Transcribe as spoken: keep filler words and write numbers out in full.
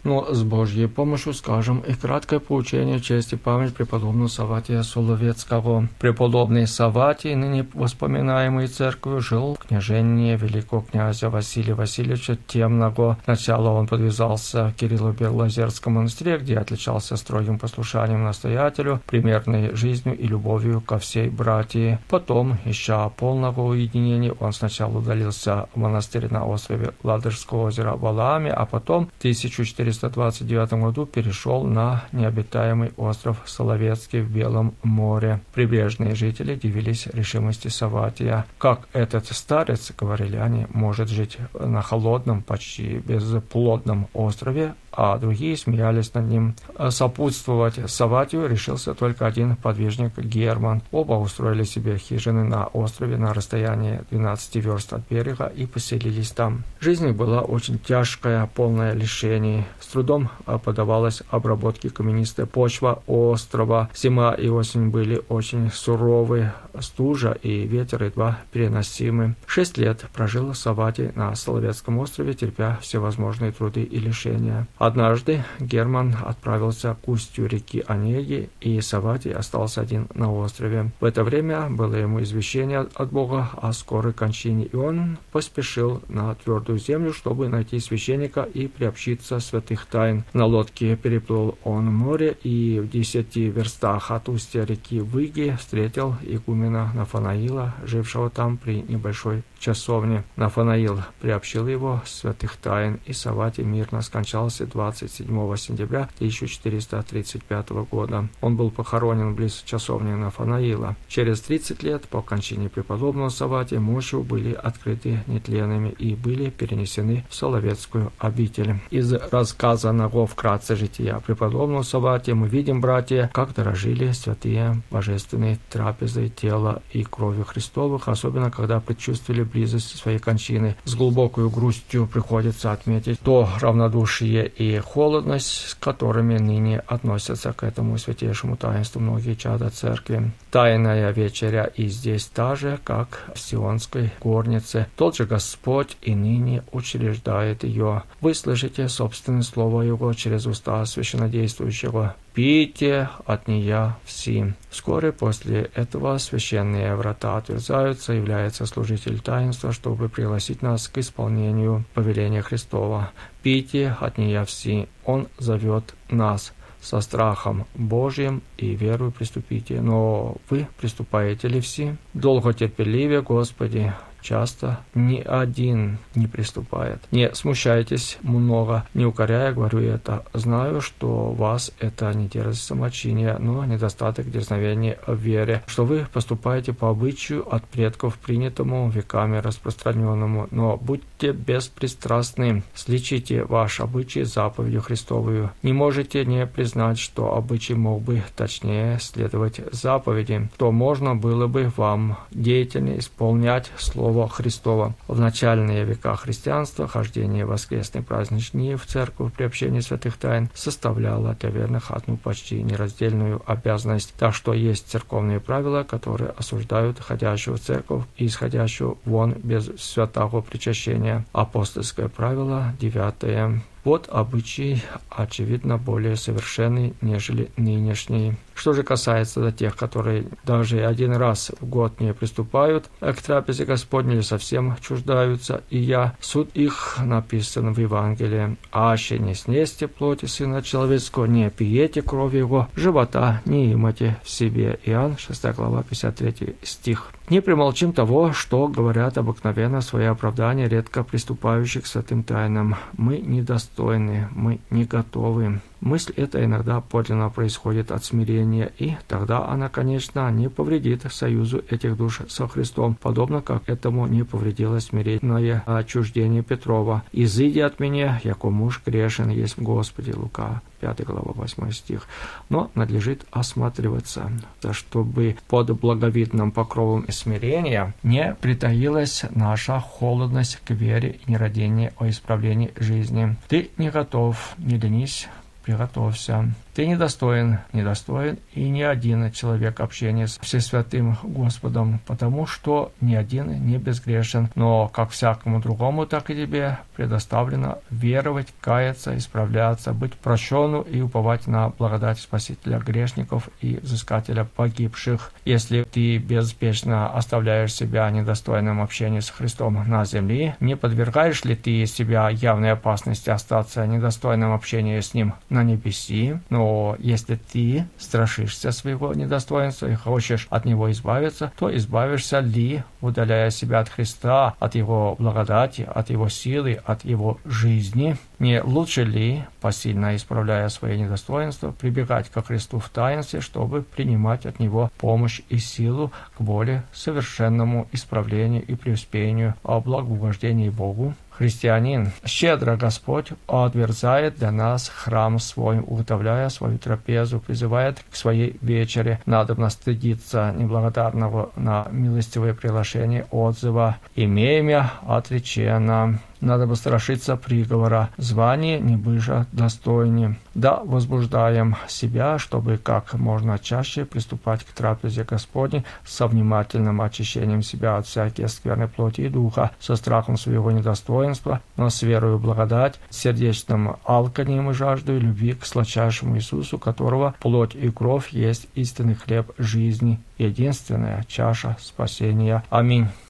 Но с Божьей помощью скажем и краткое поучение чести память преподобного Савватия Соловецкого. Преподобный Савватий, ныне воспоминаемый церковью, жил в княжении великого князя Василия Васильевича Темного. Сначала он подвязался в Кирилло-Белозерском монастыре, где отличался строгим послушанием настоятелю, примерной жизнью и любовью ко всей братьи. Потом, ища полного уединения, он сначала удалился в монастырь на острове Ладожского озера Валааме, а потом в тысяча четыреста двадцать девятом году перешел на необитаемый остров Соловецкий в Белом море. Прибрежные жители дивились решимости Савватия. Как этот старец, говорили они, может жить на холодном, почти безплодном острове, а другие смеялись над ним. Сопутствовать Савватию решился только один подвижник Герман. Оба устроили себе хижины на острове на расстоянии двенадцати верст от берега и поселились там. Жизнь их была очень тяжкая, полная лишений. С трудом подавалась обработке каменистая почва острова. Зима и осень были очень суровы, стужа и ветер едва переносимы. Шесть лет прожил Савватий на Соловецком острове, терпя всевозможные труды и лишения. Однажды Герман отправился к устью реки Онеги, и Савватий остался один на острове. В это время было ему извещение от Бога о скорой кончине, и он поспешил на твердую землю, чтобы найти священника и приобщиться святых тайн. На лодке переплыл он море, и в десяти верстах от устья реки Выги встретил игумена Нафанаила, жившего там при небольшой часовне. Нафанаил приобщил его святых тайн, и Савватий мирно скончался двадцать седьмого сентября тысяча четыреста тридцать пятого года. Он был похоронен близ часовни Нафанаила. Через тридцать лет по кончине преподобного Савватия мощи были открыты нетленными и были перенесены в Соловецкую обитель. Из рассказанного вкратце жития преподобного Савватия мы видим, братья, как дорожили святые божественной трапезой тела и кровью Христовых, особенно когда предчувствовали близость своей кончины. С глубокой грустью приходится отметить то равнодушие и холодность, с которыми ныне относятся к этому святейшему таинству многие чада церкви. Тайная вечеря и здесь та же, как в Сионской горнице. Тот же Господь и ныне учреждает ее. Вы слышите собственное слово Его через уста священнодействующего. «Пейте от нея все». Вскоре после этого священные врата отверзаются, является служитель таинства, чтобы пригласить нас к исполнению повеления Христова. «Пейте от нея все». Он зовет нас. Со страхом Божьим и верою приступите. Но вы приступаете ли все? Долготерпеливее, Господи, часто ни один не приступает. Не смущайтесь много, не укоряя, говорю это. Знаю, что вас это не дерзость самочиния, но недостаток дерзновения в вере, что вы поступаете по обычаю от предков, принятому веками распространенному, но будьте беспристрастны, сличите ваш обычай с заповедью Христовую. Не можете не признать, что обычай мог бы точнее следовать заповеди, то можно было бы вам деятельно исполнять слово Христова. В начальные века христианства хождение в воскресные праздничные дни в церковь при общении святых тайн составляло для верных одну почти нераздельную обязанность. Так что есть церковные правила, которые осуждают ходящего в церковь и исходящего вон без святого причащения. Апостольское правило девятое. Вот обычай, очевидно, более совершенный, нежели нынешний. Что же касается тех, которые даже один раз в год не приступают к трапезе Господней или совсем чуждаются, и я, суд их написан в Евангелии. «Аще не снесте плоти Сына Человеческого, не пиете крови Его, живота не имате в себе». Иоанн, шестая глава, пятьдесят третий стих. Не примолчим того, что говорят обыкновенно свои оправдания редко приступающих к святым тайнам. Мы недостойны, мы не готовы. Мысль эта иногда подлинно происходит от смирения, и тогда она, конечно, не повредит союзу этих душ со Христом, подобно как этому не повредило смиренное отчуждение Петрова. «Изыди от меня, яко муж грешен есть в Господе». Лука, пятая глава, восьмой стих. Но надлежит осматриваться, чтобы под благовидным покровом смирения не притаилась наша холодность к вере и нерадение о исправлении жизни. Ты не готов, не ленись, приготовься. Ты недостоин, недостоин и ни один человек общения с Всесвятым Господом, потому что ни один не безгрешен, но как всякому другому, так и тебе предоставлено веровать, каяться, исправляться, быть прощенным и уповать на благодать Спасителя грешников и взыскателя погибших. Если ты безбежно оставляешь себя недостойным общения с Христом на земле, не подвергаешь ли ты себя явной опасности остаться недостойным общения с Ним на небеси? Но если ты страшишься своего недостоинства и хочешь от него избавиться, то избавишься ли, удаляя себя от Христа, от Его благодати, от Его силы, от Его жизни? Не лучше ли, посильно исправляя свои недостоинства, прибегать ко Христу в таинстве, чтобы принимать от Него помощь и силу к более совершенному исправлению и преуспеянию о благоугождении Богу? Христианин, щедро Господь отверзает для нас храм свой, уготовляя свою трапезу, призывает к своей вечере. Надобно стыдиться неблагодарного на милостивое приглашение отзыва, имея отречено. Надо бы страшиться приговора, звание не быжа достойнее. Да, возбуждаем себя, чтобы как можно чаще приступать к трапезе Господней со внимательным очищением себя от всякой скверной плоти и духа, со страхом своего недостоинства, но с верою в благодать, сердечным алканием и жаждой любви к сладчайшему Иисусу, которого плоть и кровь есть истинный хлеб жизни, единственная чаша спасения. Аминь.